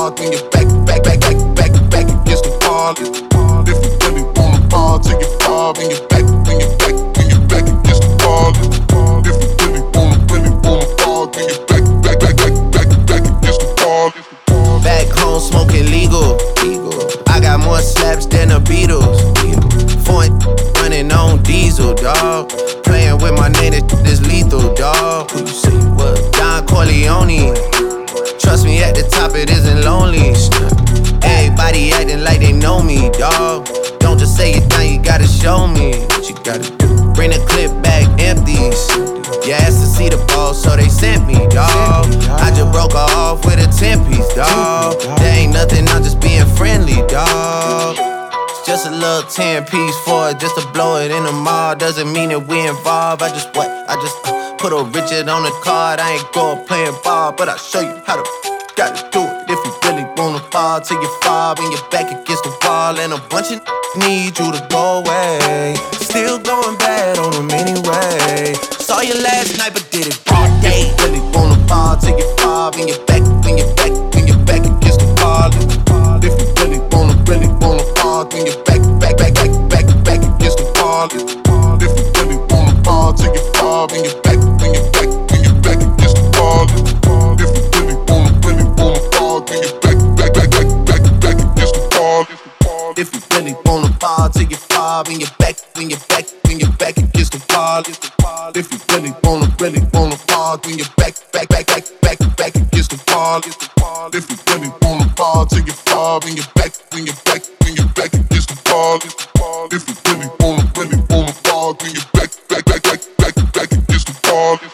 fall, when you're back against the wall. If you really wanna fall till you fall, when you're back against the wall. If you really wanna fall, when you're back against the wall. Back home smoking legal. I got more slaps than the Beatles. Foreign running on diesel, dawg. Playing with my name, this lethal, dawg. Who you say you was? Don Corleone. Trust me, at the top it isn't lonely. Everybody acting like they know me, dawg. Don't just say it now, you gotta show me what you gotta do. Bring the clip back empties. You asked to see the ball, so they sent me, dawg. I just broke her off with a 10-piece, dawg. There ain't nothing, I'm just being friendly, dawg. Just a little 10-piece for it, just to blow it in the mall. Doesn't mean that we involved. I just put a Richard on the card. I ain't going playing ball, but I'll show you how to gotta do it. If you really wanna fall till you fall, when you're back against the wall, and a bunch of need you to go away. Still going bad on them anyway. Saw you last night, but did it all day. If you really wanna fall till you fall, when you're back against the wall. If you really wanna fall, when you're back against the wall. If you really wanna fall till you fall, when you're back against the wall. If you really wanna fall, when you're back against the wall. If you really wanna fall till you fall, when you're back against the wall. If you really wanna fall, when you're back against the wall. If you really wanna fall till you fall, when you're back against the wall. If you really wanna fall, when you're back against the wall.